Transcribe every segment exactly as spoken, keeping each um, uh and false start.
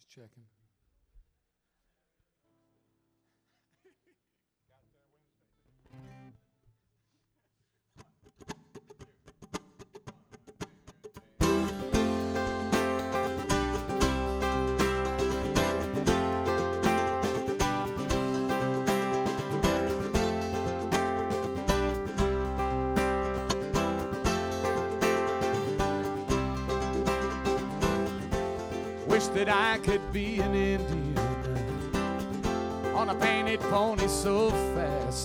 checking. Wish that I could be an Indian on a painted pony so fast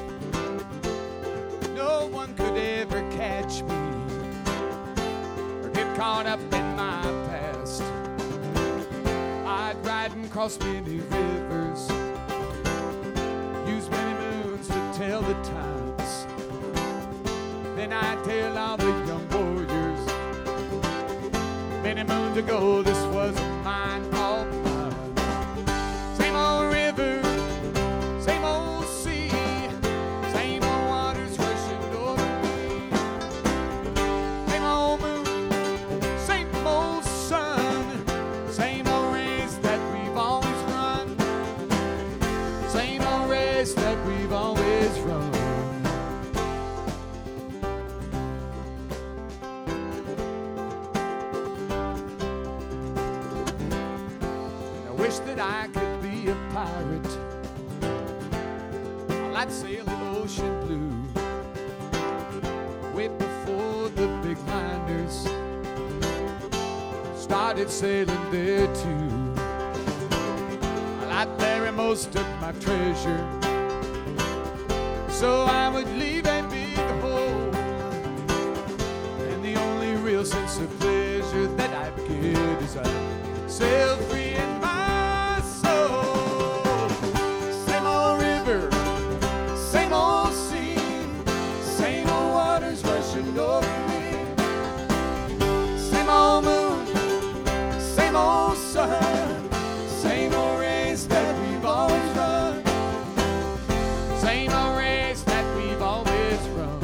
no one could ever catch me or get caught up in my past. I'd ride and cross many rivers, use many moons to tell the times. Then I'd tell all the young warriors, many moons ago, this was mine, all mine. Same old river, same old sea, same old waters rushing over me. Same old moon, same old sun, same old race that we've always run. Same old race that we've always run. Wish that I could be a pirate. I'd sail the ocean blue way before the big liners started sailing there too. I'd bury most of my treasure so I would leave a big hole, and the only real sense of pleasure that I'd get is I'd sail free in my same old sea, same old waters rushing over me. Same old moon, same old sun, same old race that we've always run. Same old race that we've always run.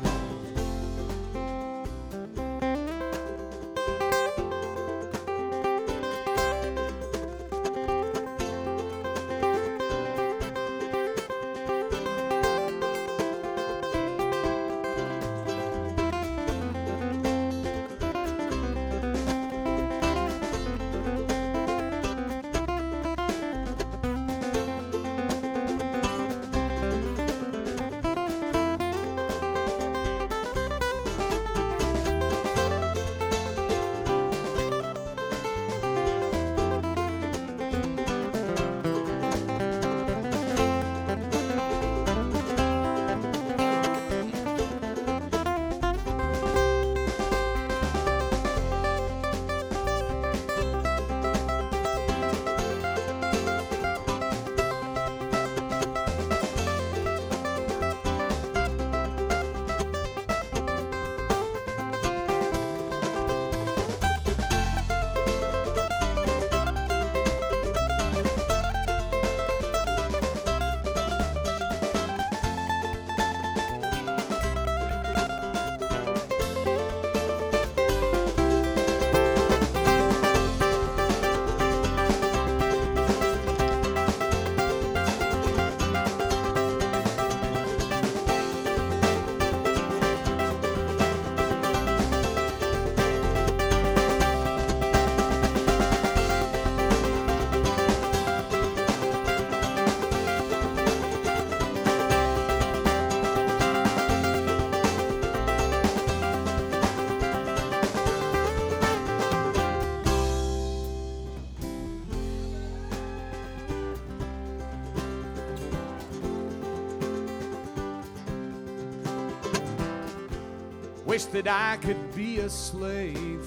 Wish that I could be a slave,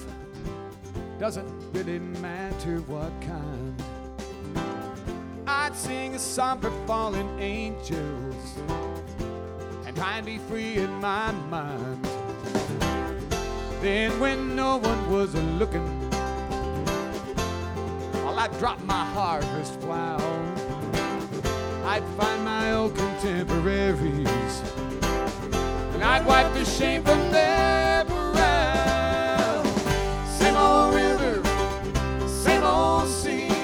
doesn't really matter what kind. I'd sing a song for fallen angels and try and be free in my mind. Then when no one was looking, well, I'd drop my harvest plow. I'd find my old contemporaries, and I'd wipe the shame from their brow. Same old river, same old sea,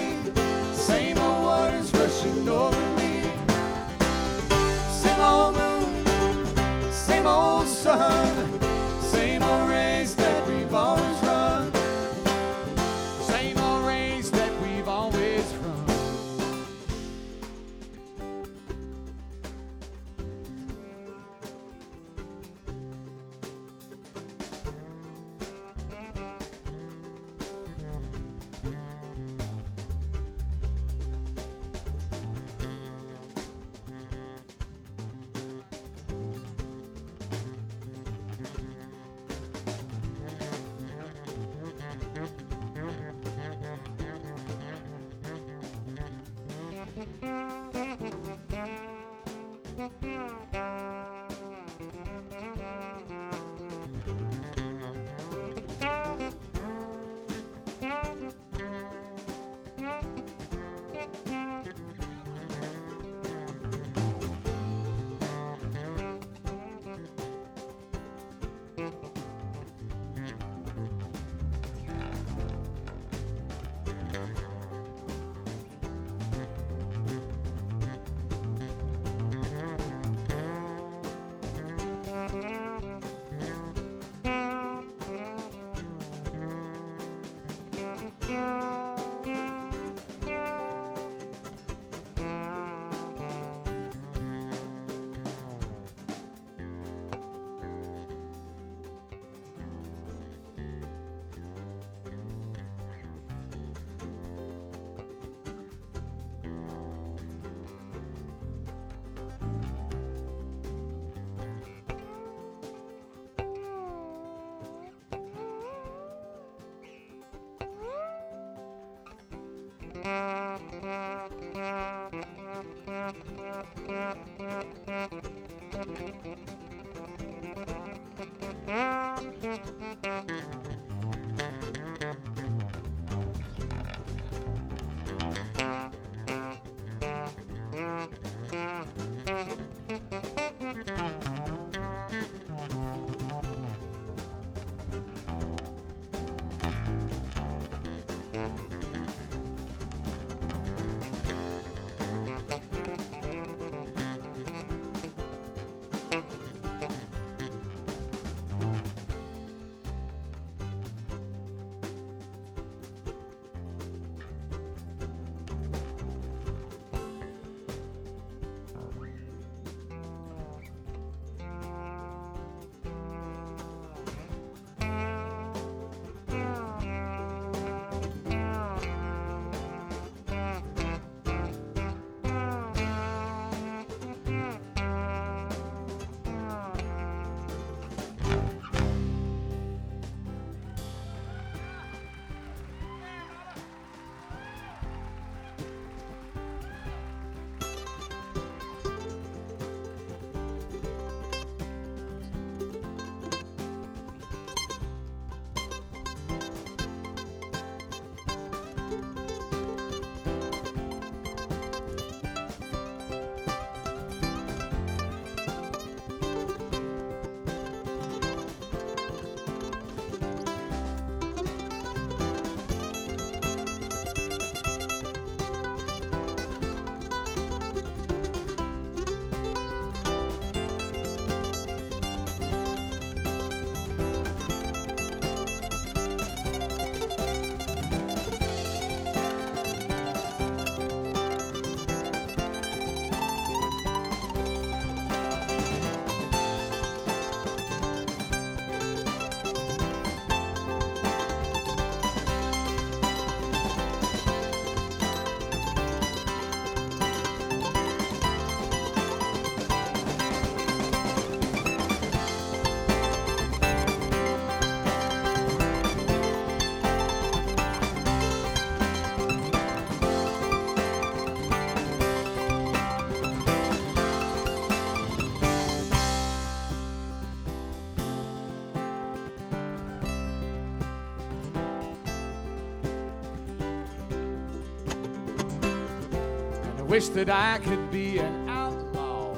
Wish that I could be an outlaw,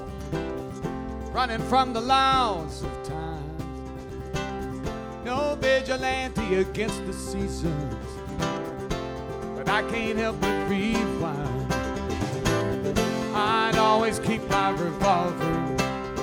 running from the laws of time. No vigilante against the seasons, but I can't help but rewind. I'd always keep my revolver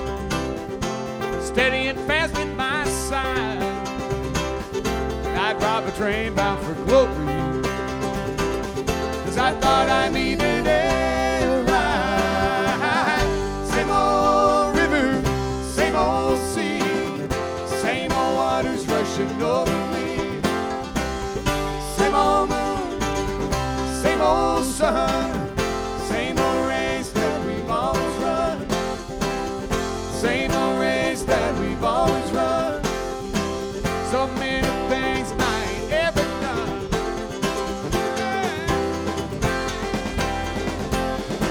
steady and fast at my side. I'd rob a train bound for glory, 'cause I thought I needed a ride. Same old river, same old sea, same old waters rushing over me. Same old moon, same old sun, same old race that we've always run. Same old race that we've always run. So many things I ain't ever done.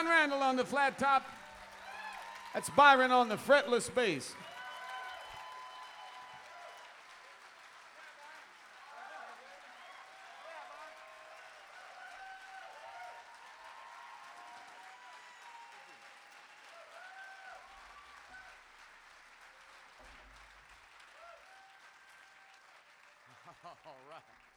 John Randall on the flat top. That's Byron on the fretless bass. All right.